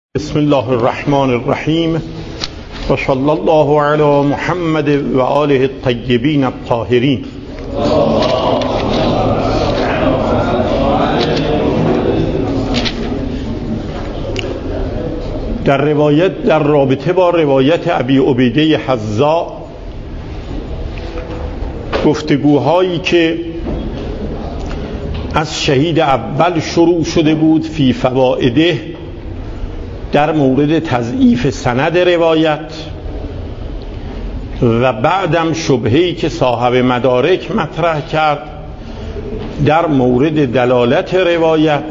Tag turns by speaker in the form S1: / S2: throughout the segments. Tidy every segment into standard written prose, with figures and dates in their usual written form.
S1: بسم الله الرحمن الرحیم و صلی الله علی محمد و آله الطیبین الطاهرین. در رابطه با روایت ابی عبیده حذاء گفتگوهایی که از شهید اول شروع شده بود فی فوائده در مورد تضعیف سند روایت و بعدم شبهه‌ای که صاحب مدارک مطرح کرد در مورد دلالت روایت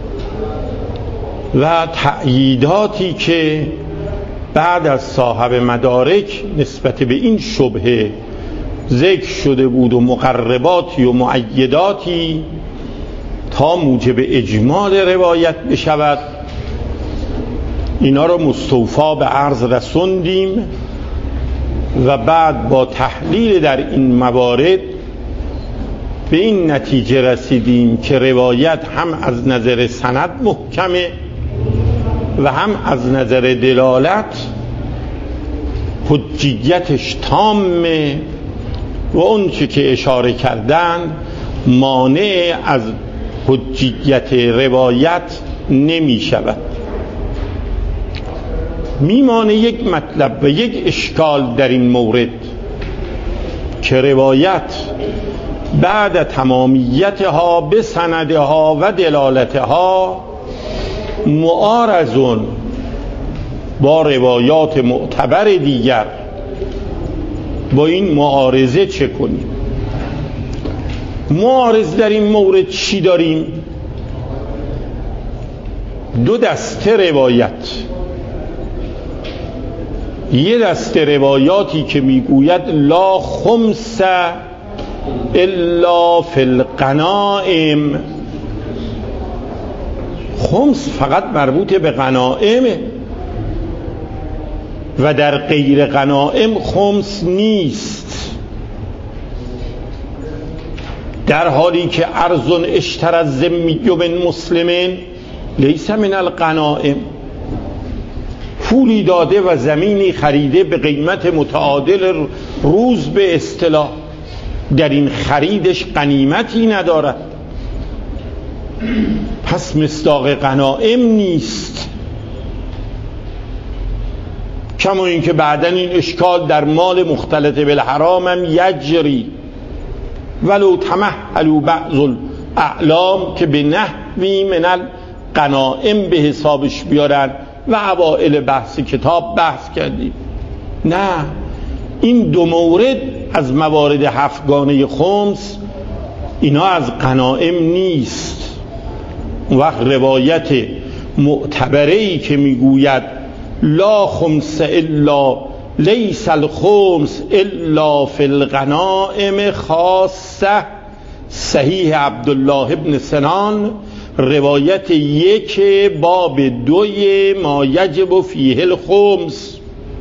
S1: و تأییداتی که بعد از صاحب مدارک نسبت به این شبهه ذکر شده بود و مقرباتی و مؤیداتی تا موجب اجمال روایت بشود، اینا رو مستوفا به عرض رسوندیم و بعد با تحلیل در این موارد به این نتیجه رسیدیم که روایت هم از نظر سند محکمه و هم از نظر دلالت حجیتش تامه و اون چه که اشاره کردن مانع از حجیت روایت نمی شود. میمانه یک مطلب و یک اشکال در این مورد که روایت بعد تمامیتها به سندها و دلالتها معارضون با روایات معتبر دیگر، با این معارضه چه کنیم؟ معارض در این مورد چی داریم؟ دو دسته روایت. یه دسته روایاتی که میگوید لا خمس الا فی الغنائم، خمس فقط مربوط به غنائمه و در غیر غنائم خمس نیست، در حالی که ارض اشتری الذمی من مسلم لیس من الغنائم، پولی داده و زمینی خریده به قیمت متعادل روز به اصطلاح، در این خریدش غنیمتی ندارد، پس مصداق غنائم نیست. کما اینکه بعدن این اشکال در مال مختلط بالحرام هم یجری ولو تمهلوا بعض الاعلام که به نحوی من الغنائم به حسابش بیارن و اوائل بحث کتاب بحث کردیم. نه، این دو مورد از موارد هفتگانه خمس اینا از غنائم نیست. وقت روایت معتبره‌ای که میگوید لا خمس الا لیس الخمس الا فی الغنائم خاصه، صحیح عبدالله ابن سنان، روایت یک باب 2 ما یجب فیه الخمس،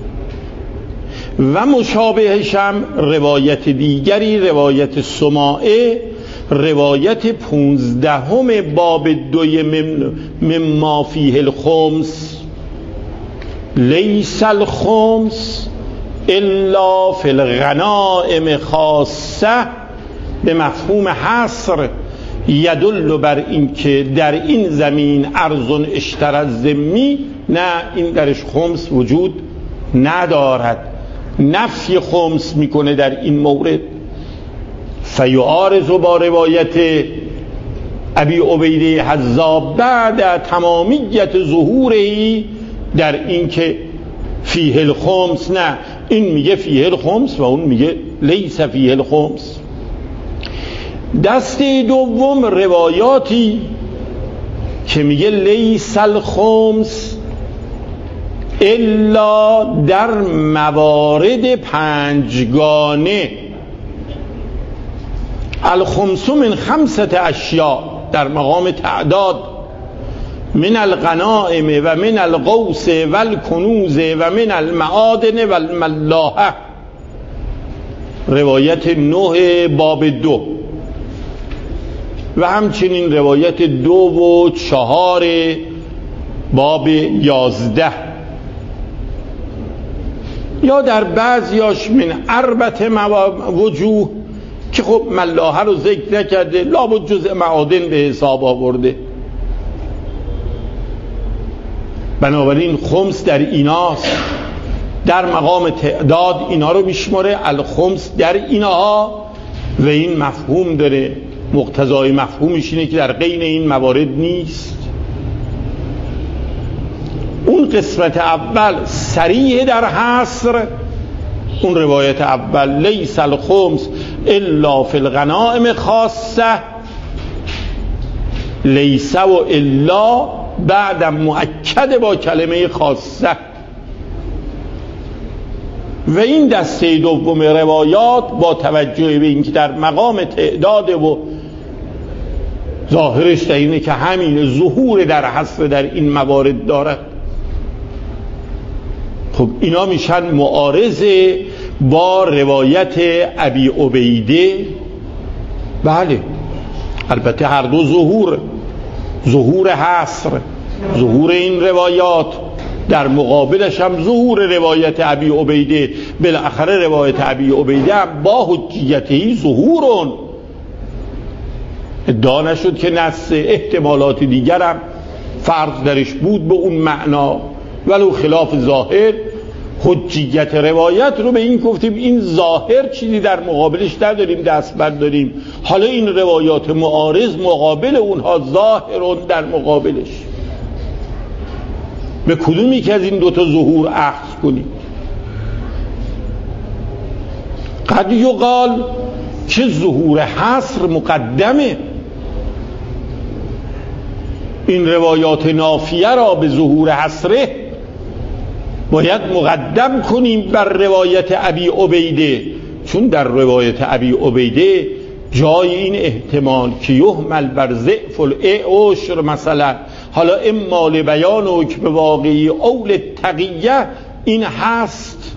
S1: و مشابهش هم روایت دیگری، روایت سماعه، روایت 15 باب 2 مما فیه الخمس، لیس الخمس الا فی الغنائم خاصه، به مفهوم حصر یدل بر این که در این زمین ارض اشتری الذمی، نه، این درش خمس وجود ندارد، نفی خمس میکنه در این مورد. فیعارض با روایت ابی عبیده حذاء بعد تمامیت ظهوری در این که فیه الخمس، نه، این میگه فیه الخمس و اون میگه لیس فیه الخمس. دسته دوم روایاتی که میگه لیس الخمس الا در موارد پنجگانه، الخمس من 5 اشیاء، در مقام تعداد، من الغنائم و من الغوث و الکنوز و من المعادن و الملاحه، روایت 9 باب 2. و همچنین روایت 2 و 4 باب 11 یا در بعضیاش من اربط وجوه که خب ملاحه رو ذکر نکرده، لابد جزء معادن به حساب آورده. بنابراین خمس در ایناست، در مقام تعداد اینا رو میشماره، الخمس در اینها، و این مفهوم داره. مقتضای مفهومش اینه که در غیر این موارد نیست. اون قسمت اول صریح در حصر، اون روایت اول لیس الخمس الا فی الغنائم خاصه، لیس و الا بعد مؤکد با کلمه خاصه. و این دسته دوم روایات با توجه به اینکه در مقام تعداد و ظاهرش در اینه که همین ظهور در حصر در این موارد دارد، خب اینا میشن معارضه با روایت ابی عبیده. بله البته هر دو ظهور حصر، ظهور این روایات، در مقابلش هم ظهور روایت ابی عبیده. بالاخره روایت ابی عبیده هم با حجیته ظهورون، ادعا نشد که نص، احتمالات دیگر هم فرض درش بود به اون معنا، ولو خلاف ظاهر. حجیت روایت رو به این گفتیم این ظاهر چیزی در مقابلش نداریم، دست برداریم. حالا این روایات معارض مقابل اونها ظاهرون در مقابلش، به کدومی که از این دوتا ظهور اخذ کنیم؟ قد یقال که ظهور حصر مقدمه، این روایات نافیه را به ظهور حصره باید مقدم کنیم بر روایت ابی عبیده، چون در روایت ابی عبیده جای این احتمال که یحمل بر ضعف العشر مثلا، حالا اما لبیان حکم واقعی او للتقیه، این هست.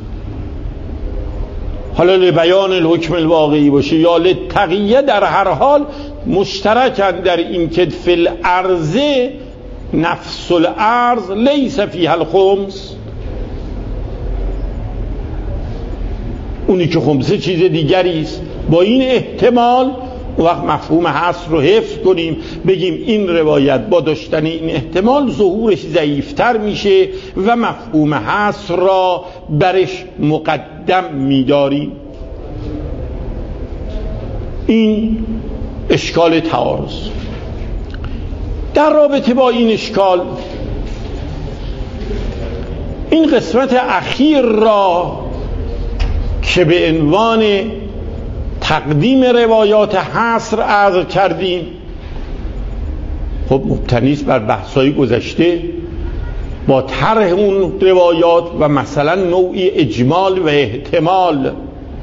S1: حالا لبیان الحکم الواقعی باشه یا للتقیه، در هر حال مشترکن در این که فی الارض نفس الارض لیس فیها الخمس، اونی که خمسه چیز دیگری است. با این احتمال وقت مفهوم حصر رو حفظ کنیم، بگیم این روایت با داشتن این احتمال ظهورش ضعیفتر میشه و مفهوم حصر را برش مقدم میداریم. این اشکال تعارض. در رابطه با این اشکال، این قسمت اخیر را که به عنوان تقدیم روایات حصر عرض کردیم، خب مبتنی است بر بحث‌های گذشته با طرح اون روایات و مثلا نوعی اجمال و احتمال.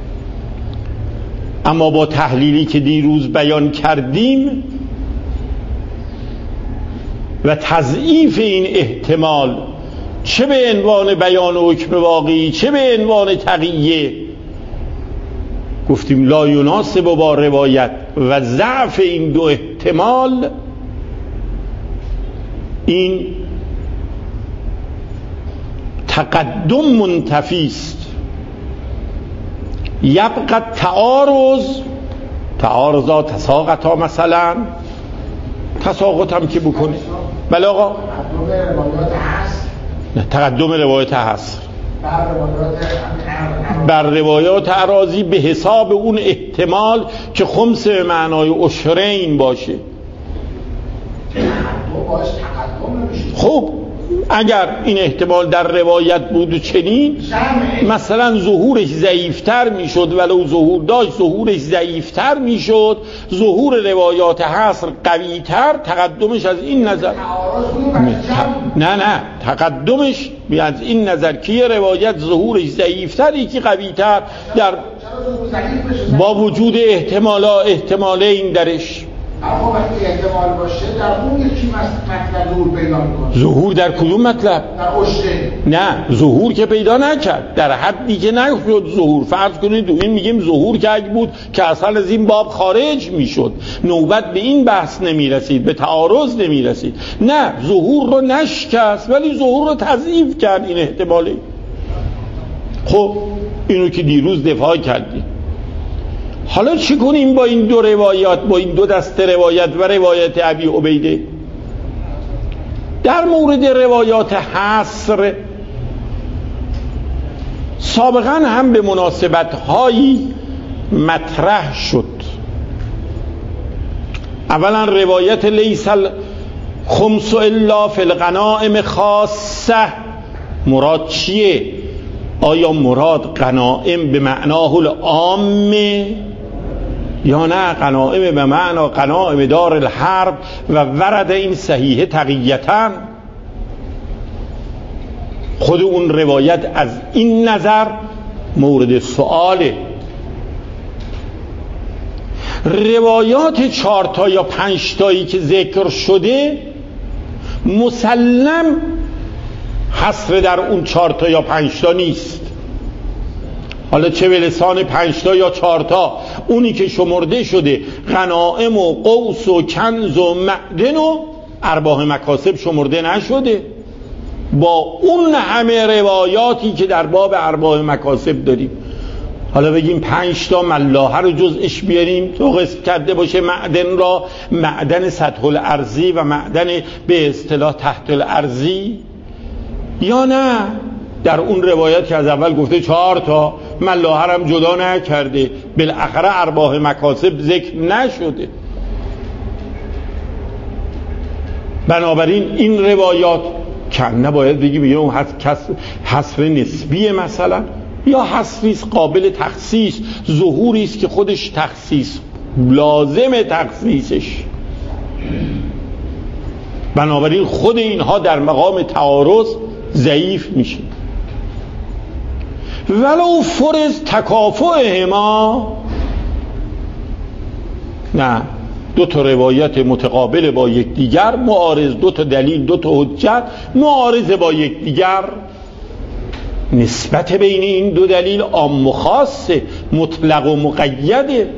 S1: اما با تحلیلی که دیروز بیان کردیم و تضعیف این احتمال، چه به عنوان بیان حکم واقعی چه به عنوان تقیه، گفتیم لا یناسب با روایت و ضعف این دو احتمال، این تقدم منتفی است. یبقى تعارضات تساقطا، مثلا تساقط هم که بکنه. بله آقا، تقدم روایت حصر بر روایات اراضی به حساب اون احتمال که خمس به معنای عشرین باشه. خب اگر این احتمال در روایت بود و چنین، مثلا ظهورش ضعیفتر میشد، ولو ظهور داشت ظهورش ضعیفتر میشد، ظهور روایات حصر قویتر، تقدمش از این نظر نه تقدمش از این نظر که روایت ظهورش ضعیفتر یکی قویتر، در با وجود احتمال این درش
S2: اما وقتی احتمال باشه در اون یکی مطلب ظهور پیدا میکنه.
S1: ظهور در کدوم مطلب؟
S2: در عشقه.
S1: نه، ظهور که پیدا نکرد، در حدی که نشد ظهور. فرض کنید تو این میگیم ظهور که اگه بود که اصلا از این باب خارج میشد، نوبت به این بحث نمیرسید، به تعارض نمیرسید. نه، ظهور رو نشکست ولی ظهور رو تضعیف کرد. این احتماله. خب اینو که دیروز دفاع کردیم. حالا چی کنیم با این دو روایات، با این دو دسته روایت و روایت ابی عبیده؟ در مورد روایات حصر سابقا هم به مناسبت‌هایی مطرح شد. اولا روایت لیس الخمس الا فی الغنائم خاصه، مراد چیه؟ آیا مراد غنائم به معناه العام یا نه غنائم به معنا غنائم دار الحرب و ورد این صحیحه تقییتاً؟ خود اون روایت از این نظر مورد سؤاله. روایات 4 تا یا 5 تایی که ذکر شده مسلم حصر در اون 4 تا یا 5 تا نیست. حالا چه به لسان 5 تا یا 4 تا، اونی که شمرده شده غنائم و قوس و کنز و معدن و ارباح مکاسب شمرده نشده. با اون همه روایاتی که در باب ارباح مکاسب داریم، حالا بگیم 5 تا ملاحه رو جزءش بیاریم تو قسم کرده باشه معدن را، معدن سطح الارضی و معدن به اصطلاح تحت الارضی، یا نه در اون روایت که از اول گفته 4 تا ملاحه هم جدا نکرده، بالاخره ارباح مکاسب ذکر نشده. بنابراین این روایات که نباید بگی بگیم اون حصر نسبیه مثلا، یا حصریست قابل تخصیص، ظهوریست که خودش تخصیص لازم تخصیصش. بنابراین خود اینها در مقام تعارض ضعیف میشه. ولو فرض تکافؤهما، نه، 2 تا روایت متقابل با یکدیگر، معارض، 2 تا دلیل، 2 تا حجت معارض با یکدیگر، نسبت بین این 2 دلیل عام و خاصه، مطلق و مقیده.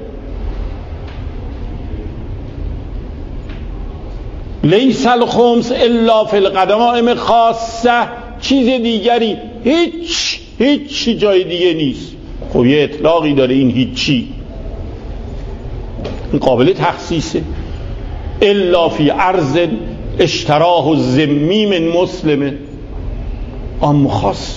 S1: لیس الخمس الا فی الغنائم خاصه، چیز دیگری هیچ جای دیگه نیست. خب یه اطلاقی داره این هیچی، این قابل تخصیصه. الا فی ارض اشتراه الذمی من مسلم، عام خاص.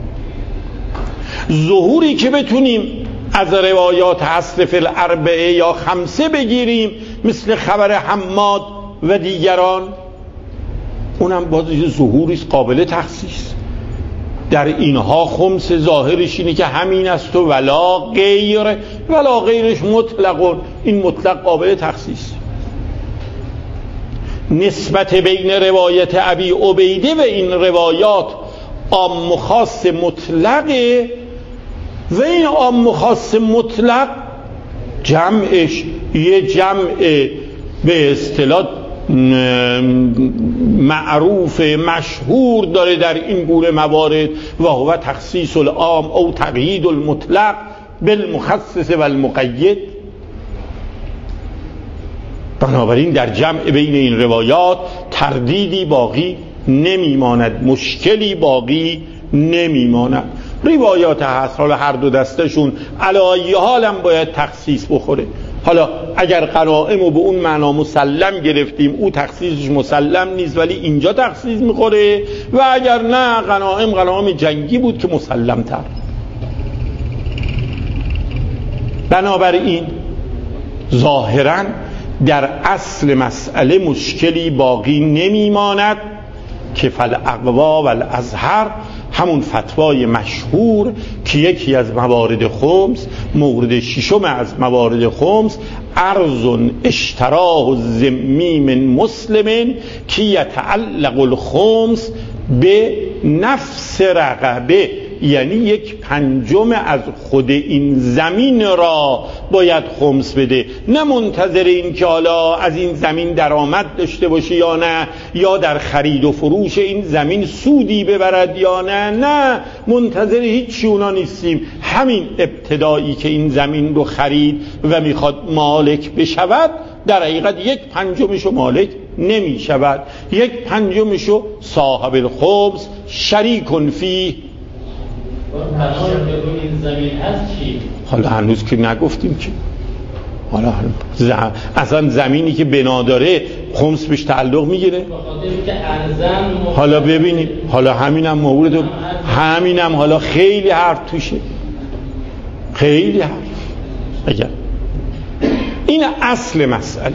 S1: ظهوری که بتونیم از روایات حصر فی الاربعه یا 5 بگیریم مثل خبر حماد و دیگران، اونم باز ظهوریست قابل تخصیص. در اینها خمس ظاهرش اینه که همین است و ولا غیرش مطلق، این مطلق قابل تخصیص. نسبت بین روایت ابی عبیده و این روایات عام و خاص مطلقه، و این عام و خاص مطلق جمعش یه جمع به اصطلاح معروف مشهور داره در این گونه موارد، و هو تخصیص العام او تقیید المطلق بالمخصص و المقید. بنابراین در جمع بین این روایات تردیدی باقی نمیماند، مشکلی باقی نمیماند. روایات هست، حالا هر 2 دستشون علی ای حال هم باید تخصیص بخوره. حالا اگر غنائم رو به اون معنا مسلم گرفتیم، او تخصیصش مسلم نیست ولی اینجا تخصیص میخوره، و اگر نه غنائم جنگی بود که مسلم تر. بنابراین ظاهراً در اصل مسئله مشکلی باقی نمیماند که فالاقوا والازهر، همون فتوای مشهور که یکی از موارد خمس، مورد 6 از موارد خمس، ارض اشتراه الذمی من مسلم که یتعلق الخمس به نفس رقبه یعنی 1/5 از خود این زمین را باید خمس بده، نه منتظر این که حالا از این زمین درآمد داشته باشه یا نه، یا در خرید و فروش این زمین سودی ببرد یا نه منتظر هیچ اونا نیستیم. همین ابتدایی که این زمین رو خرید و میخواد مالک بشود، در حقیقت 1/5 مالک نمی شود، 1/5 صاحب الخمس شریک فیه.
S3: این زمین هست چی؟
S1: حالا هنوز که نگفتیم که حالا اصلا زمینی که بنا داره خمس بهش تعلق میگیره. حالا ببینیم، حالا همینم مورد، همینم حالا خیلی حرف توشه، خیلی حرف. اگر این اصل مسئله،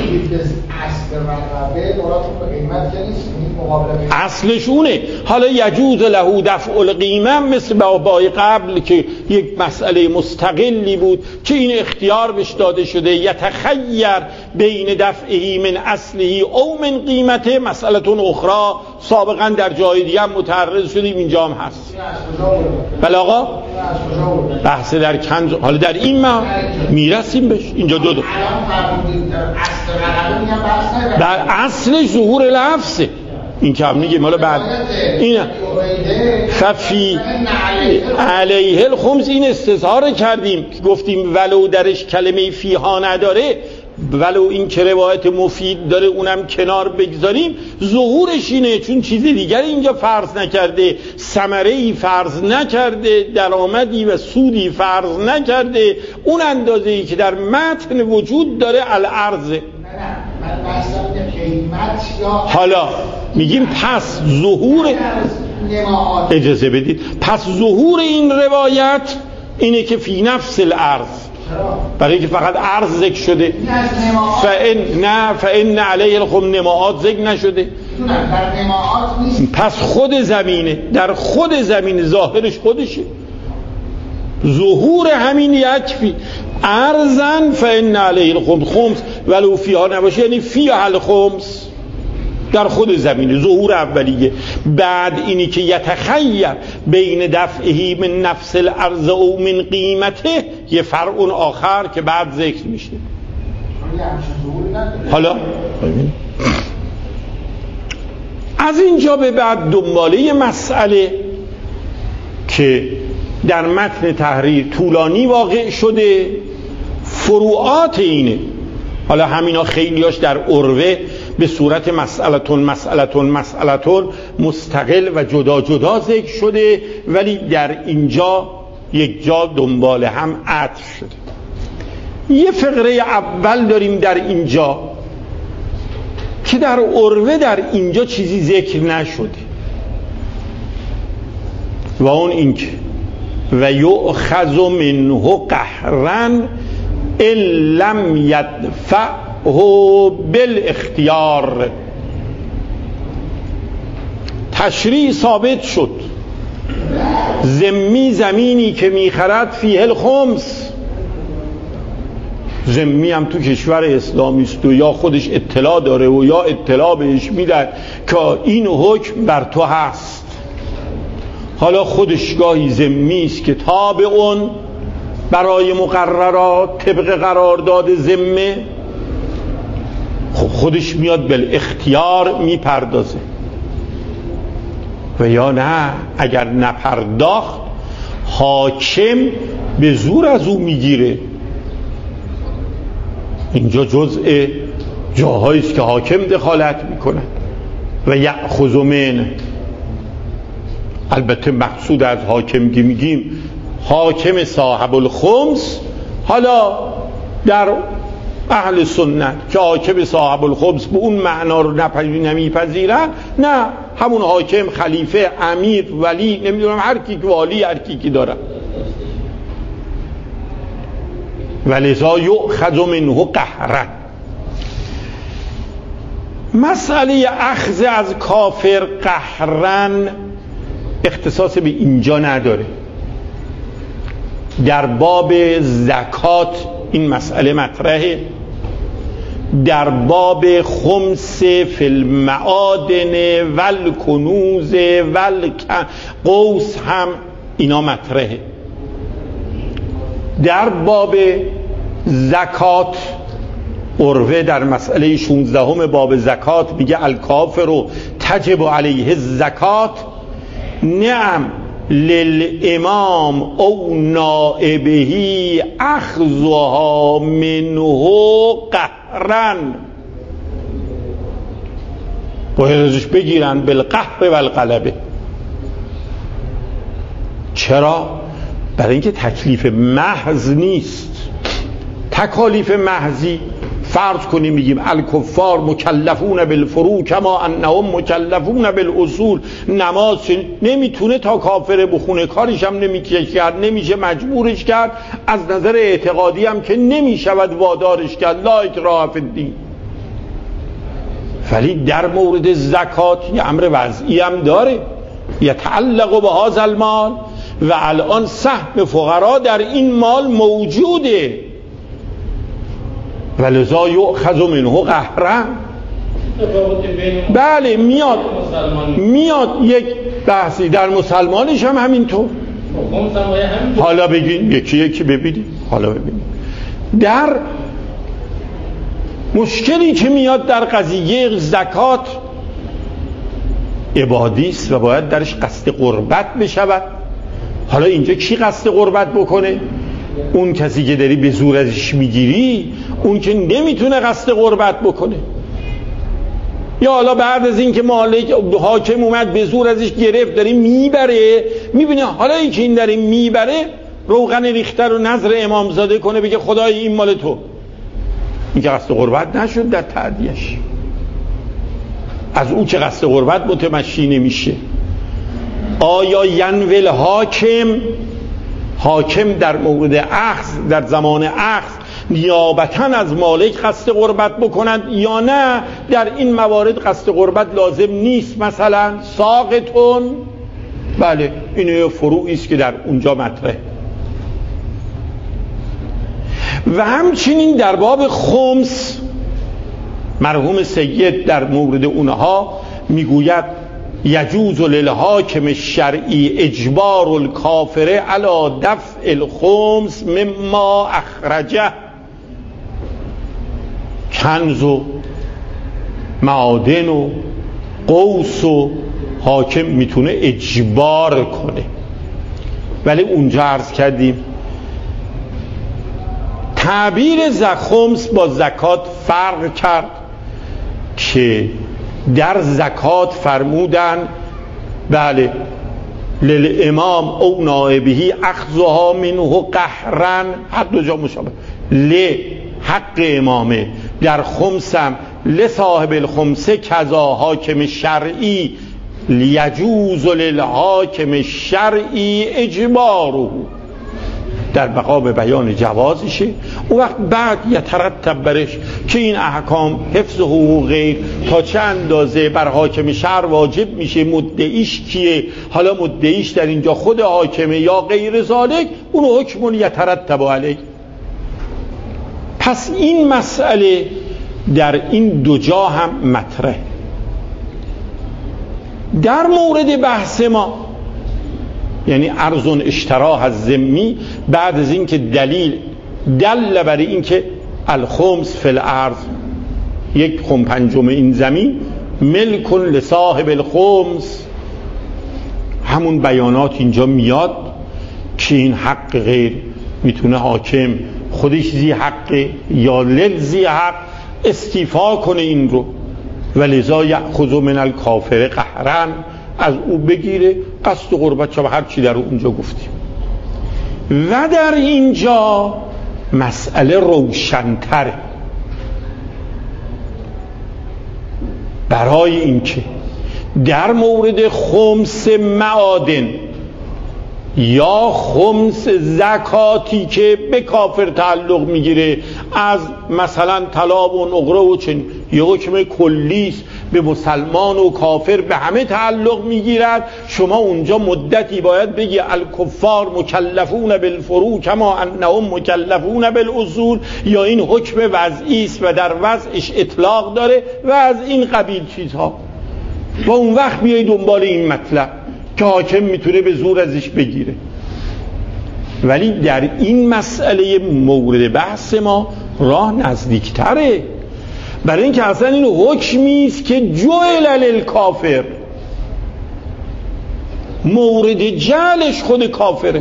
S1: اصلش اونه. حالا یجوز له دفع القیمه، مثل بابای قبل که یک مسئله مستقلی بود که این اختیار بهش داده شده، یتخیر بین دفعه من اصله او من قیمته. مسئله اخرى سابقا در جای دیگه هم متعرض شدیم، اینجا هم هست. بله آقا، بحث در کنز، حالا در این ما میرسیم بهش. اینجا دو در اصلش ظهور لفظه، این که هم میگیم حالا بعد این خفی علیه الخمس، این استظهار کردیم که گفتیم ولو درش کلمه فیها نداره، ولو این که روایت مفید داره اونم کنار بگذاریم، ظهورش اینه چون چیز دیگر اینجا فرض نکرده، ثمره‌ای فرض نکرده، درآمدی و سودی فرض نکرده، اون اندازه‌ای که در متن وجود داره الارض. حالا میگیم پس ظهور، اجازه بدید، پس ظهور این روایت اینه که فی نفس الارض، برای که فقط عرض ذکر شده، فإن علیه الخمس نماعات ذکر نشده. پس خود زمینه، در خود زمین ظاهرش خودشه، ظهور همین یکفی. ارزن فإن علیه الخمس، خمس ولو فیها نباشه یعنی فیها الخمس، در خود زمینه ظهور اولیه. بعد اینی که یتخیر بین دفعه من نفس الارض او من قیمته، یه فرع آخر که بعد ذکر میشه. حالا از اینجا به بعد دنباله مسئله که در متن تحریر طولانی واقع شده، فروعات اینه. حالا همینا خیلیاش در عروه به صورت مسئلتون مستقل و جدا جدا ذکر شده، ولی در اینجا یک جا دنبال هم عطف شده. یه فقره اول داریم در اینجا که در عروه در اینجا چیزی ذکر نشده، و اون این که و یؤخذ منه قهرا ان لم یدفعه بالاختیار. تشریع ثابت شد ذمی زمینی که میخرد فیه الخمس، ذمی هم تو کشور اسلامی است و یا خودش اطلاع داره و یا اطلاع بهش میدن که این حکم بر تو هست. حالا خودش گاهی ذمی است که تابعون برای مقررات طبق قرارداد ذمه، خودش میاد بالاختیار میپردازه، و یا نه اگر نپرداخت حاکم به زور از او میگیره. اینجا جزء جاهایی است که حاکم دخالت میکنه و یأخذ من. البته مقصود از حاکم که میگیم حاکم صاحب الخمس، حالا در اهل سنت که حاکم صاحب الخمس به اون معنا رو نمیپذیرن، نه همون حاکم، خلیفه، امیر، ولی، نمیدونم هر کی که والی، هر کی که داره. ولذا یؤخذ منه قهرا. مسئله اخذ از کافر قهرا اختصاص به اینجا نداره. در باب زکات این مسئله مطرحه، در باب خمس فی المعادن والکنوز والقوس هم اینا مطرحه. در باب زکات عروه در مسئله 16 باب زکات میگه الکافر تجب علیه الزکات نعم للامام او نائبه اخذها منه قهرا، باید ازش بگیرن بالقهر و الغلبه. چرا؟ برای اینکه تکلیف محض نیست. تکالیف محضی فرض کنیم میگیم الکفار مکلفون بالفروع کما انهم مکلفون بالاصول، نماز نمیتونه تا کافر بخونه، کارش هم نمیشه کرد، نمیشه مجبورش کرد، از نظر اعتقادی هم که نمیشود وادارش کرد، لا اکراه فی الدین. ولی در مورد زکات یه امر وضعی هم داره، یتعلق به هذا المال، و الان سهم فقرا در این مال موجوده، ولذا یؤخذ منه قهرا. بله میاد یک بحثی در مسلمانش هم همینطور. حالا بگین یکی یکی ببینید. حالا ببینید در مشکلی که میاد در قضیه زکات عبادی است و باید درش قصد قربت بشود. حالا اینجا کی قصد قربت بکنه؟ اون کسی که داری به زور ازش میگیری، اون که نمیتونه قصد قربت بکنه. یا حالا بعد از این که مالک حاکم اومد به زور ازش گرفت داری میبره، میبینه حالا این که این داری میبره روغن ریخته رو نظر امامزاده کنه بگه خدای این مال تو، این که قصد قربت نشد در تعدیش. از اون که قصد قربت متمشی نمیشه. آیا ینول حاکم در مورد اخذ در زمان اخذ نیابتاً از مالک قصد قربت بکنند یا نه؟ در این موارد قصد قربت لازم نیست. مثلا ساقتون، بله این فروعی است که در اونجا مطرحه. و همچنین در باب خمس مرحوم سید در مورد اونها میگوید یجوز للحاکم الشرعی اجبار الکافر علی دفع الخمس مما اخرجه، کنز و معادن و قوس و حاکم میتونه اجبار کنه. ولی اونجا عرض کردیم تعبیر خمس با زکات فرق کرد که در زکات فرمودن بله للامام او نائبه اخذها منه قهرا، هر دو جا مشابه، حق امامه. در خمسم لصاحب الخمس کذا حاکم شرعی لیجوز للحاکم الشرعی اجباره، در مقام بیان جوازشه. اون وقت بعد یترتب برش که این احکام حفظ حقوق غیر تا چه اندازه بر حاکم شهر واجب میشه، مدعیش کیه، حالا مدعیش در اینجا خود حاکمه یا غیر ذالک، اون حکم یترتب علیه. پس این مسئله در این دو جا هم مطرح. در مورد بحث ما یعنی ارزون اشتراه از ذمی، بعد از این که دلیل دل برای این که الخمس فی الارض، یک خم پنجم این زمین ملک لصاحب الخمس، همون بیانات اینجا میاد که این حق غیر میتونه حاکم خودش زی حق یا للزی حق استیفا کنه این رو، ولذا یأخذ من الکافر قهرا، از او بگیره قصد قربت شما هر چی در اونجا گفتیم. و در اینجا مسئله روشن‌تره برای اینکه در مورد خمس معادن یا خمس زکاتی که به کافر تعلق میگیره، از مثلا طلا و نقره و چنین، یه حکم کلیست به مسلمان و کافر به همه تعلق میگیرد، شما اونجا مدتی باید بگی الکفار مکلفون بالفروع کما انهم مکلفون بالاصول، یا این حکم وضعی است و در وضعش اطلاق داره و از این قبیل چیزها. و اون وقت بیای دنبال این مطلب که حاکم میتونه به زور ازش بگیره. ولی در این مسئله مورد بحث ما راه نزدیکتره، برای اینکه اصلا این حکمی است که جعل للکافر، مورد جعلش خود کافره.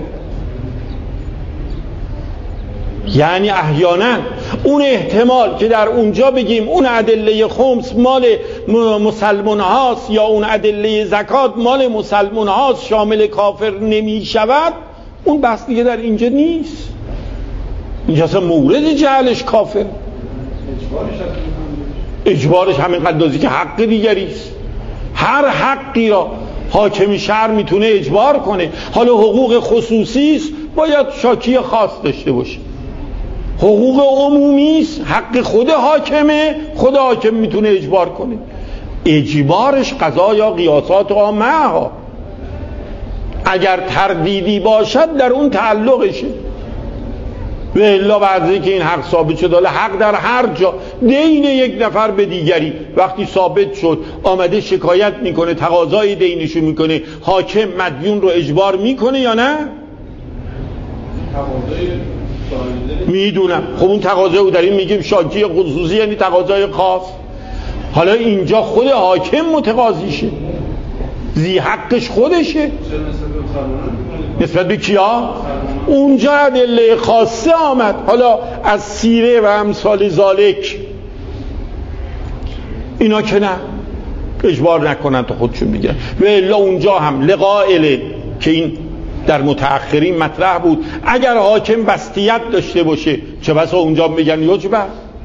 S1: یعنی احیانا اون احتمال که در اونجا بگیم اون ادله خمس مال مسلمان هاست یا اون ادله زکات مال مسلمان هاست شامل کافر نمی شود، اون بحث دیگه در اینجا نیست. اینجا اصلا مورد جعلش کافر، اجبارش همین قدازی که حق دیگریست. هر حقی را حاکم شهر میتونه اجبار کنه. حالا حقوق خصوصی است باید شاکی خاص داشته باشه، حقوق عمومی است حق خود حاکمه، خود حاکم میتونه اجبار کنه. اجبارش قضا یا قیاسات عامه ها، اگر تردیدی باشد در اون تعلقشه. و الا بعضی که این حق ثابت شد، حق در هر جا دین یک نفر به دیگری وقتی ثابت شد آمده شکایت میکنه، تقاضای دینشو میکنه، حاکم مدیون رو اجبار میکنه یا نه؟ میدونم. خب اون تقاضا رو در این میگیم شاکی خصوصی، یعنی تقاضای خاص. حالا اینجا خود حاکم متقاضیشه، ذی حقش خودشه. نسبت به کیا؟ اونجا ادله خاصه آمد. حالا از سیره و امثال ذالک اینا که نه، اجبار نکنن تا خودشون بگیرن. و الا اونجا هم لقائله که این در متأخرین مطرح بود، اگر حاکم بستیت داشته باشه چه بسا اونجا میگن یجبه.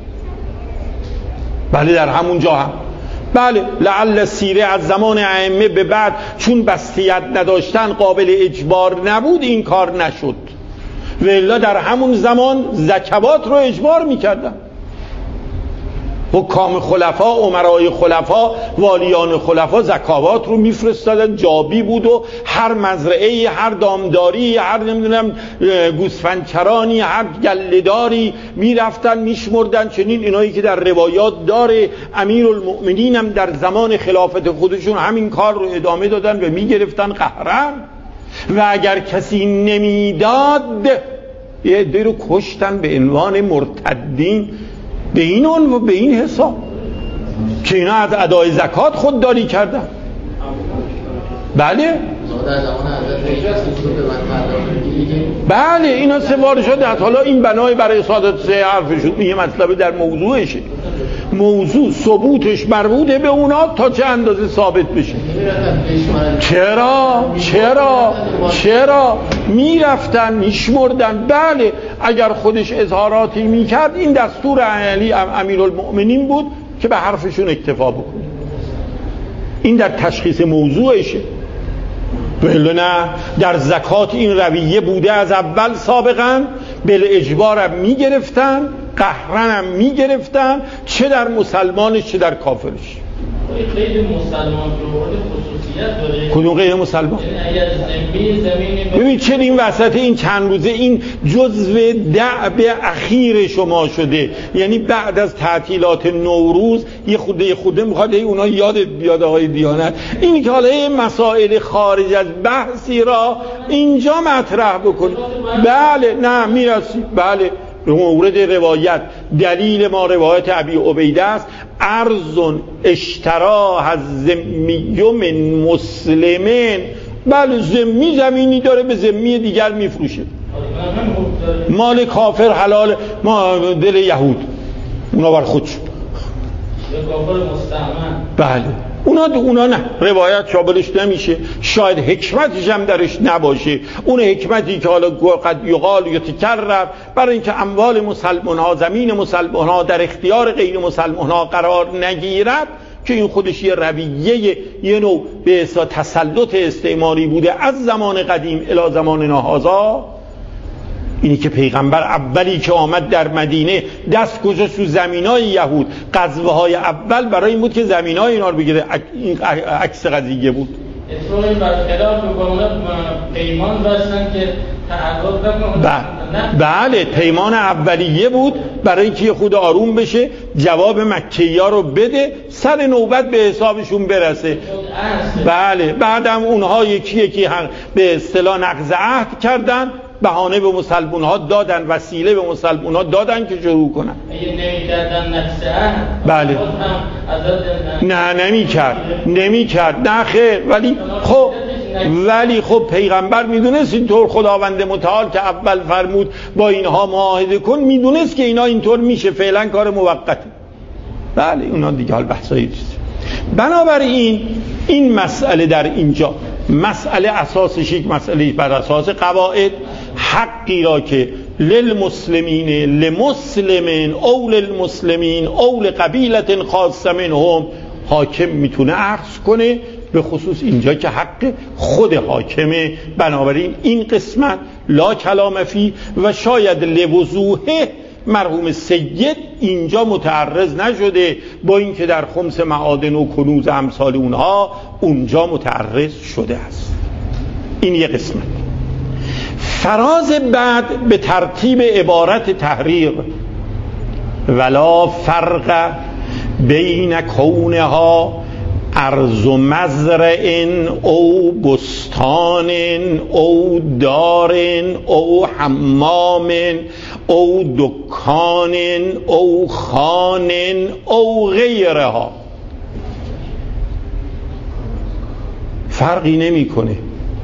S1: بله در همونجا هم بله لعل سیره از زمان ائمه به بعد چون بستیت نداشتن قابل اجبار نبود این کار نشد، و الا در همون زمان زکوات رو اجبار میکردن. حکام خلفا، امرای خلفا، والیان خلفا زکوات رو میفرستادن، جابی بود و هر مزرعه، هر دامداری، هر نمیدونم گوسفندچرانی، هر گله‌داری میرفتن میشمردن. چنین اینایی که در روایات داره امیرالمؤمنین هم در زمان خلافت خودشون همین کار رو ادامه دادن و میگرفتن قهرن، و اگر کسی نمیداد یه عده رو کشتن به عنوان مرتدین، به این عنوان و به این حساب که اینا از ادای زکات خودداری کردن. بله بله اینا سوار شده. حالا این بنای برای سادت سه حرفشون یه مطلب در موضوعشه، موضوع ثبوتش مربوطه به اونا تا چه اندازه ثابت بشه. چرا میرفتن میشمردن. بله اگر خودش اظهاراتی میکرد این دستور علی امیرالمؤمنین بود که به حرفشون اکتفا بکنه، این در تشخیص موضوعشه. ولی نه در زکات این رویه بوده از اول سابقا، بل اجبارم میگرفتن، قهرنم میگرفتن، چه در مسلمانش چه در کافرش.
S3: قید مسلمان رو خصوصیت داره.
S1: کدوم قید مسلمان؟
S3: یعنی اگر زمین
S1: ببین چه این وسط این چند روزه این جزو دعب اخیر شما شده، یعنی بعد از تعطیلات نوروز یه خوده میخواد اونا یادت بیاد آقای دیانت این که حالا مسائل خارج از بحثی را اینجا مطرح بکنی. بله نه میرسی. بله به مورد روایت دلیل ما روایت ابی عبیده است، ارض اشترا از ذمی من مسلمین. بله ذمی زمینی داره به ذمی دیگر میفروشه، مال کافر حلال، ما دل یهود اونا بر خودشون
S3: کافر مستعمل.
S1: بله اونا نه، روایت شاملش نمیشه، شاید حکمتش هم درش نباشه. اون حکمتی که حالا قد یقال یتکرر برای اینکه اموال مسلمان ها، زمین مسلمان ها در اختیار غیر مسلمان ها قرار نگیرد، که این خودش یه رویه یه نوع به اصطلاح تسلط استعماری بوده از زمان قدیم الی زمان هذا. اینی که پیغمبر اولی که آمد در مدینه دست گذاشت تو زمینای یهود، غزوه‌های اول برای این بود که زمینای اینا رو بگیره. این عکس قضیه بود.
S3: اسرائیل برخلاف می‌کنه پیمان بستن که تعهد نکنه.
S1: بله پیمان اولیه بود برای اینکه خود آروم بشه، جواب مکی‌ها رو بده، سر نوبت به حسابشون برسه. بله بعدم اونها یکی به اصطلاح نقض عهد کردن، بهانه به مسلمون ها دادن، وسیله به مسلمون ها دادن که شروع کنن. بله نمی کرد نه خیر، ولی خب پیغمبر میدونست اینطور، خداوند متعال که اول فرمود با اینها معاهده کن میدونست که اینا اینطور میشه، فعلا کار موقته. بله اونا دیگه حال بحثایی چیزه. بنابراین این مسئله در اینجا مسئله اساسش یک مسئله بر اساس قواعد، حقی را که للمسلمین لمسلمین او للمسلمین او لقبیلت خاصه منهم حاکم میتونه اخذ کنه، به خصوص اینجا که حق خود حاکمه. بنابراین این قسمت لا کلام فی و شاید لوضوحه مرحوم سید اینجا متعرض نشده، با اینکه در خمس معادن و کنوز امثال اونها اونجا متعرض شده است. این یک قسمت. فراز بعد به ترتیب عبارت تحریر ولا فرق بین کونها ارض مزرع او بستان او دار او حمام او دکان او خان او غیرها، فرقی نمیکنه.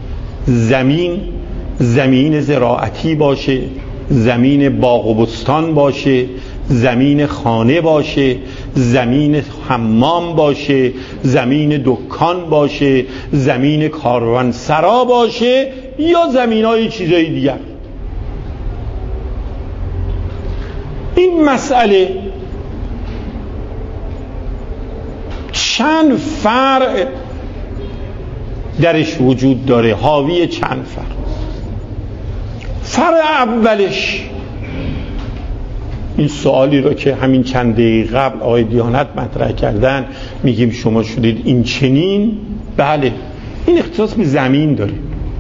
S1: زمین زراعتی باشه، زمین باغ و بستان باشه، زمین خانه باشه، زمین حمام باشه، زمین دکان باشه، زمین کاروانسرا باشه، یا زمینای چیزای دیگر. این مسئله چند فرع درش وجود داره، حاوی چند فرع. فرع اولش این سوالی رو که همین چند دقیقه قبل آقای دیانت مطرح کردن، میگیم شما شدید این چنین. بله این اختصاص به زمین داره،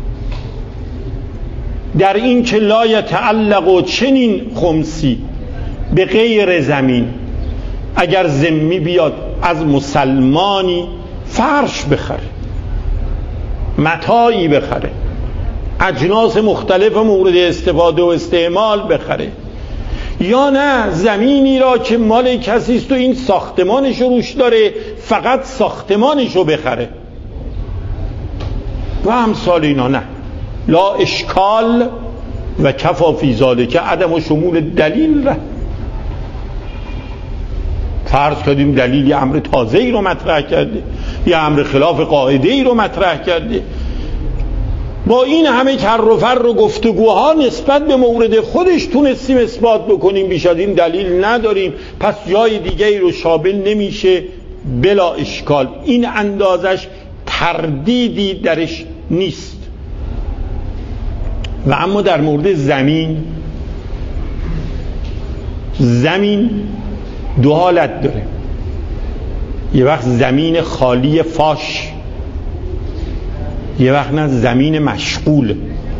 S1: در این که لا یتعلق و چنین خمسی به غیر زمین. اگر ذمی بیاد از مسلمانی فرش بخره، متاعی بخره، اجناس مختلف مورد استفاده و استعمال بخره، یا نه زمینی را که مال کسی است و این ساختمانش روش داره فقط ساختمانش رو بخره و امثال اینا، نه لا اشکال و کفا فی ذالک عدم و شمول دلیل را. فرض کردیم دلیل یه امر تازه‌ای رو مطرح کرده، یه امر خلاف قاعده‌ای رو مطرح کرده، با این همه کر و فر و گفتگوها نسبت به مورد خودش تونستیم اثبات بکنیم، بیش از این دلیل نداریم، پس جای دیگری رو شامل نمیشه، بلا اشکال. این اندازش تردیدی درش نیست. و اما در مورد زمین دو حالت داره. یه وقت زمین خالی فاش، یه وقت نه زمین مشغول،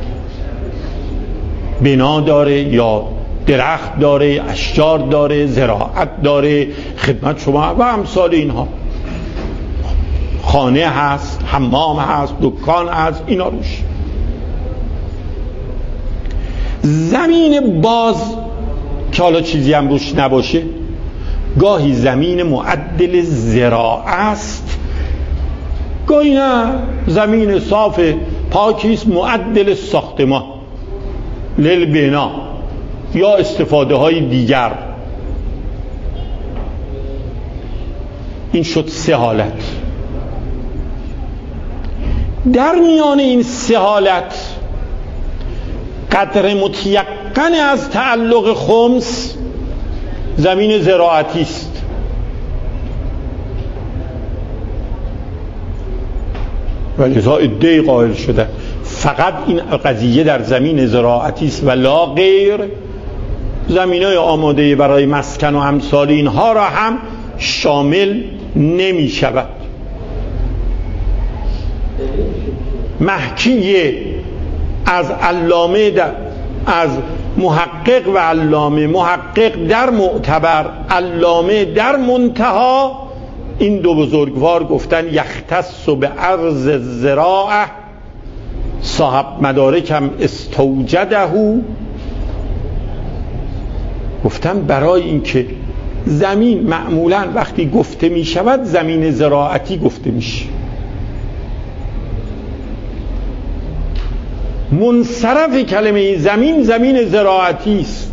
S1: بنا داره یا درخت داره، اشجار داره، زراعت داره، خدمت شما و امثال اینها، خانه هست، حمام هست، دکان هست، اینا روش. زمین باز که حالا چیزی هم روش نباشه، گاهی زمین معدل زراعه است، گاهی نه زمین صاف پاکیست معدل ساختمان للبنا یا استفاده های دیگر. این شد سه حالت. در میان این سه حالت قدر متیقن از تعلق خمس زمین زراعتی است. ولذا ادعای قائل شده فقط این قضیه در زمین زراعتی است و لا غیر. زمینای آماده برای مسکن و امثال اینها را هم شامل نمی شود. محکیه از علامه از محقق و علامه، محقق در معتبر، علامه در منتها، این دو بزرگوار گفتن یختص به عرض الزراعه صاحب مدارک هم استوجده، گفتم برای اینکه زمین معمولا وقتی گفته می شود زمین زراعتی گفته میشه، منصرف کلمه زمین زمین زراعتی است.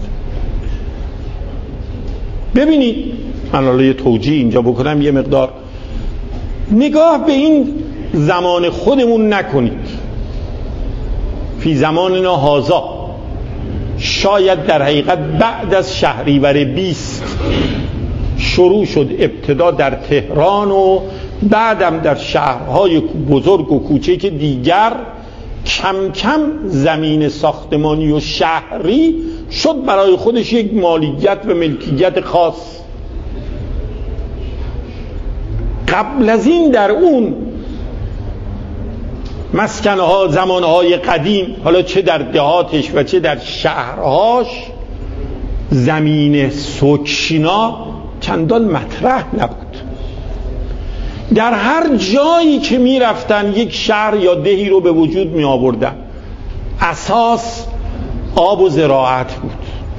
S1: ببینید من حالا یه توجیه اینجا بکنم، یه مقدار نگاه به این زمان خودمون نکنید. فی زماننا هذا، شاید در حقیقت بعد از شهریور 20 شروع شد، ابتدا در تهران و بعدم در شهرهای بزرگ و کوچک دیگر کم کم زمین ساختمانی و شهری شد برای خودش یک مالکیت و ملکیت خاص. قبل از این در اون مسکنها زمانهای قدیم، حالا چه در دهاتش و چه در شهرهاش، زمین سوکشینا چندان مطرح نبود. در هر جایی که می رفتن یک شهر یا دهی رو به وجود می آوردن، اساس آب و زراعت بود.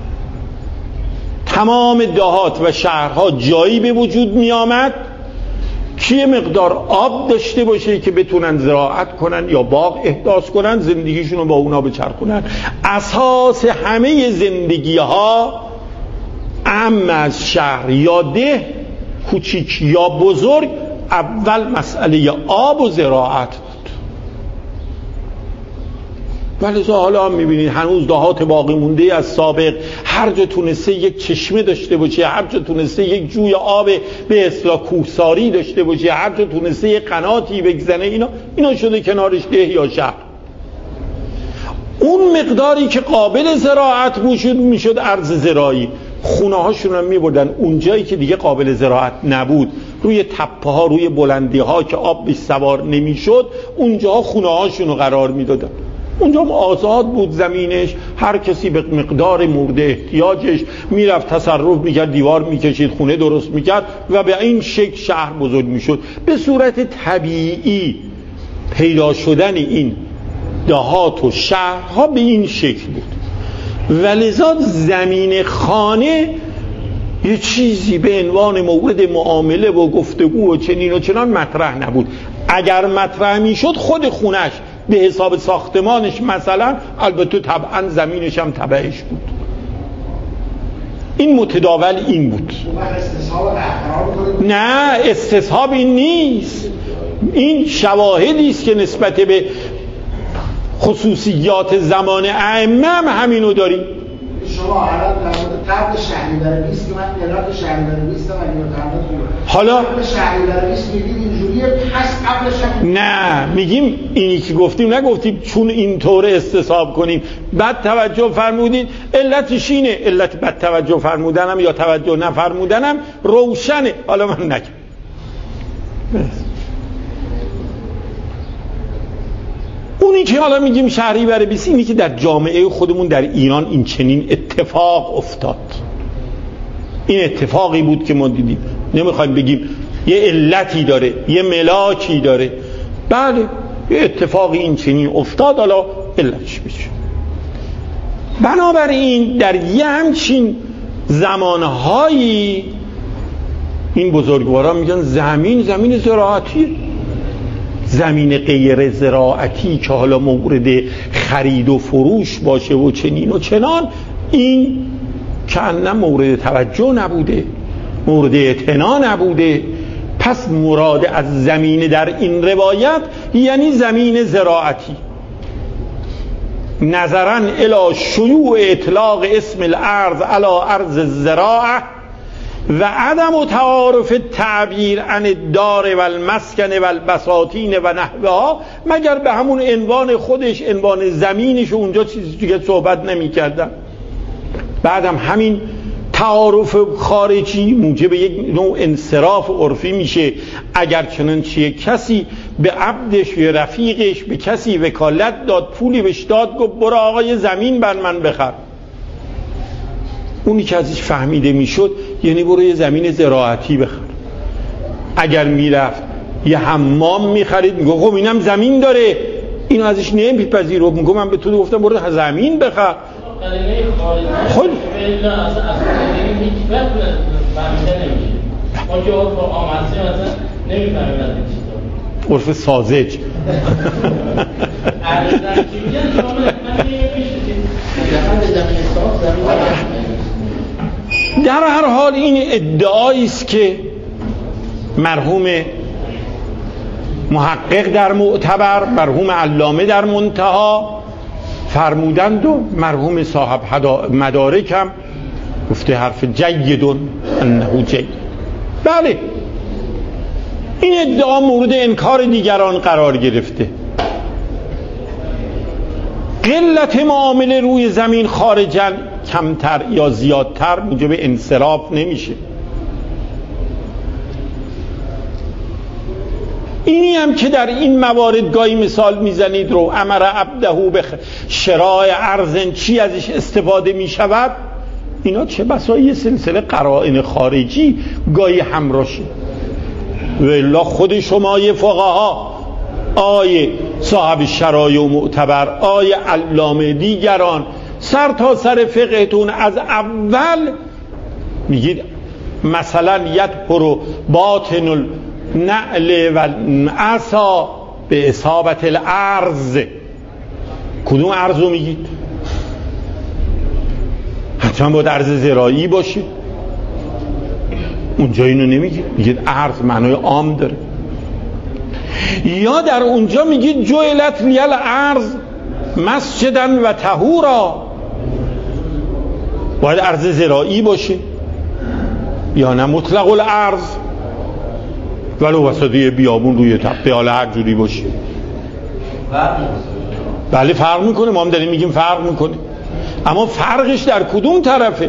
S1: تمام دهات و شهرها جایی به وجود می آمد که یه مقدار آب داشته باشه که بتونن زراعت کنن یا باغ احداث کنن، زندگیشون رو با اونا بچرخونن. اساس همه زندگی ها، اما از شهر یا ده، کوچیک یا بزرگ، اول مسئله آب و زراعت بود. ولی حالا هم میبینید هنوز دهات باقی مونده از سابق، هر جا تونسته یک چشمه داشته باشه، هر جا تونسته یک جوی آب به اصطلاح کوهساری داشته باشه، هر جا تونسته یک قناتی بگذنه، اینا شده کنارش ده یا شهر. اون مقداری که قابل زراعت میشد ارض زراعی، خونه هاشون هم میبردن اونجایی که دیگه قابل زراعت نبود، روی تپه ها، روی بلندی ها که آب بیش سوار نمیشد، اونجا خونه هاشون رو قرار میدادن. اونجا هم آزاد بود زمینش، هر کسی به مقدار مورد احتیاجش میرفت تصرف میکرد، دیوار میکشید، خونه درست میکرد و به این شکل شهر بزرگ میشد. به صورت طبیعی پیدا شدن این دهات و شهرها به این شکل بود. ولذا زمین خانه یه چیزی به عنوان مورد معامله و گفتگو و چنین و چنان مطرح نبود. اگر مطرح میشد خود خونش به حساب ساختمانش مثلا، البته طبعا زمینش هم تبعش بود. این متداول این بود. نه، استصحاب این نیست. این شواهدی است که نسبت به خصوصیات زمان ائمه هم همینو داریم.
S2: شما الان در مورد قبل شهریور 20 که من ملاک شهریور 20 هم
S1: حالا
S2: قبل شهریور 20 میگید اینجوریه، پس قبلش هم
S1: نه، میگیم اینی که گفتیم نگفتیم چون اینطور استصحاب کنیم. بعد توجه فرمودید علتش اینه، علت بد توجه فرمودنم یا توجه نفرمودنم روشنه. حالا من نگم. اونی که حالا میگیم شهریور 20، اینی که در جامعه خودمون در ایران این چنین اتفاق افتاد. این اتفاقی بود که ما دیدیم. نمیخوایم بگیم یه علتی داره، یه ملاکی داره. بله، یه اتفاقی این چنین افتاد، حالا علتش بشه. بنابراین در یه همچین زمانهایی این بزرگواران میگن زمین زراعتیه. زمین غیر زراعتی که حالا مورد خرید و فروش باشه و چنین و چنان، این که نه مورد توجه نبوده، مورد اعتنا نبوده. پس مراد از زمین در این روایت یعنی زمین زراعتی. نظرا الی شیوع اطلاق اسم الارض علی ارض الزراعه و عدم و تعارف تعبیر عن الدار و المسکن و البساتین و نحوها، مگر به همون عنوان خودش، عنوان زمینش، اونجا چیزی دیگه صحبت نمی کردن. بعدم همین تعارف خارجی موجب یک نوع انصراف عرفی میشه. اگر چنانچه کسی به عبدش یا رفیقش به کسی وکالت داد، پولی بهش داد، گفت برو آقای زمین بر من بخر، اونی که ازش فهمیده میشد یعنی برو یه زمین زراعتی بخر. اگر میرفت یه حمام میخرید، میگه خب اینم زمین داره، اینو ازش نمیپذیره. میگم من به تو گفتم برو زمین بخر. خود عرف ساذج. در هر حال این ادعایی است که مرحوم محقق در معتبر، مرحوم علامه در منتها فرمودند و مرحوم صاحب مدارک هم گفته حرف جیدون انه جید. بله این ادعا مورد انکار دیگران قرار گرفته. قلت معامله روی زمین خارجاً کمتر یا زیادتر موجب انصراف نمیشه. اینی هم که در این موارد گاهی مثال میزنید رو امر عبده به شراء ارض چی ازش استفاده میشود، اینا چه بسا یه سلسله قرائن خارجی گاهی همراشه. و الا خود شما یه فقها، آیه صاحب شرایع و معتبر، آیه علامه، دیگران سر تا سر فقهتون از اول میگید مثلا یدپر باطن النعل و عصا به اصابت الارض. کدوم ارض رو میگید؟ حتما باید ارض زراعی باشه. اونجا اینو نمیگید، میگید ارض معنای عام داره. یا در اونجا میگید جعلت لیل ارض مسجدن و طهورا، باید ارض زراعی باشه یا نه مطلق الارض ولو وسطی بیابون روی تپه حالا هر جوری باشه. بله فرق میکنه، ما هم داریم میگیم فرق میکنه، اما فرقش در کدوم طرفه؟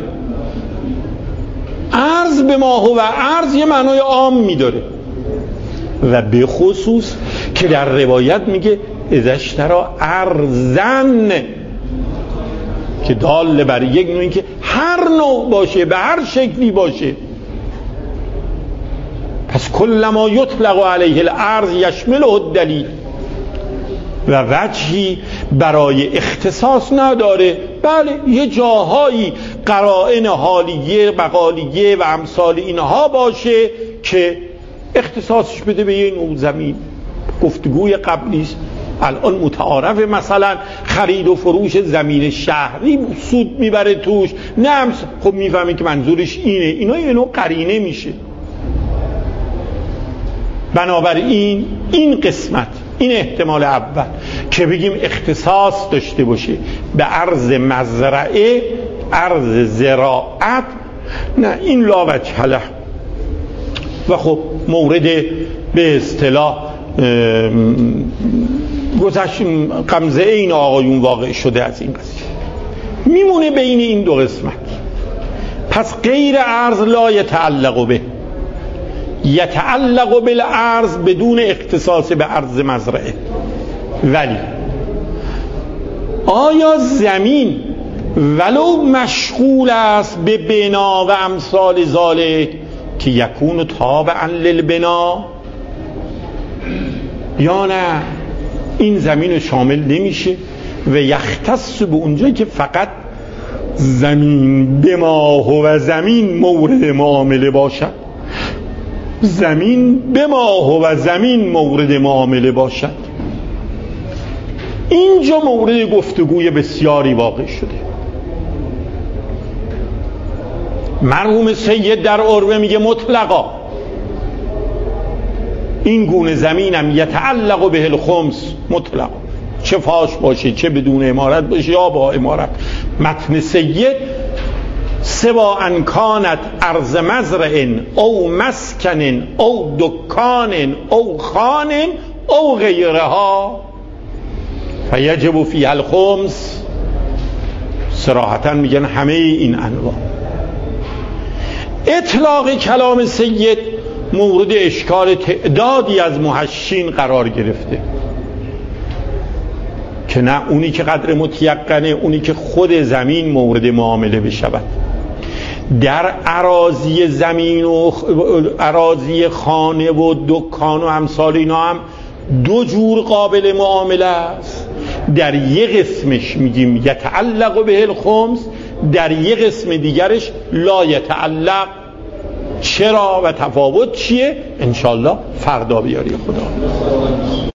S1: ارض به ما هو ارض یه معنای عام میداره و به خصوص که در روایت میگه ازشترا ارزن که دال بر یک نوعی که هر نوع باشه، به هر شکلی باشه. پس کل ما یطلق علیه الارض یشمله الدلیل و وجهی برای اختصاص نداره. بله یه جاهایی قرائن حالیه مقالیه و امثال اینها باشه که اختصاصش بده به یه نوع زمین. گفتگوی قبلی است الان متعارف، مثلا خرید و فروش زمین شهری سود میبره توش، نه خب میفهمی که منظورش اینه. اینا یه نوع قرینه میشه. بنابراین این قسمت، این احتمال اول که بگیم اختصاص داشته باشه به ارض مزرعه، ارض زراعت، نه این لا وجه له. و خب مورد به اصطلاح گذشت غمزه این آقایون واقع شده از این قضیه. میمونه بین این دو قسمت. پس غیر ارض لا یتعلق به، یتعلق بالارض بدون اختصاص به ارض مزرعه. ولی آیا زمین ولو مشغول است به بنا و امثال ذالک که یکون تابعا للبنا، یا نه این زمین شامل نمیشه و یختص به اونجایی که فقط زمین به ما هو زمین مورد معامله باشد، زمین به ما هو زمین مورد معامله باشد. اینجا مورد گفتگوی بسیاری واقع شده. مرحوم سید در عروه میگه مطلقا این گونه زمینم یتعلق به الخمس مطلقا، چه فاش باشه چه بدون امارت باشه یا با امارت. متن سید سوا ان کانت ارض مزرع او مسکن او دکان او خان او غیرها فیجب فیها الخمس. صراحتا میگن همه این انواع. اطلاق کلام سید مورد اشکال تعدادی از محشین قرار گرفته که نه اونی که قدر متیقنه، اونی که خود زمین مورد معامله بشود. در اراضی زمین و اراضی خانه و دکان و امثال اینا هم دو جور قابل معامله است. در یک قسمش میگیم یتعلق به الخمس، در یک قسم دیگرش لا یتعلق. چرا و تفاوت چیه؟ انشالله فردا بیاری خدا.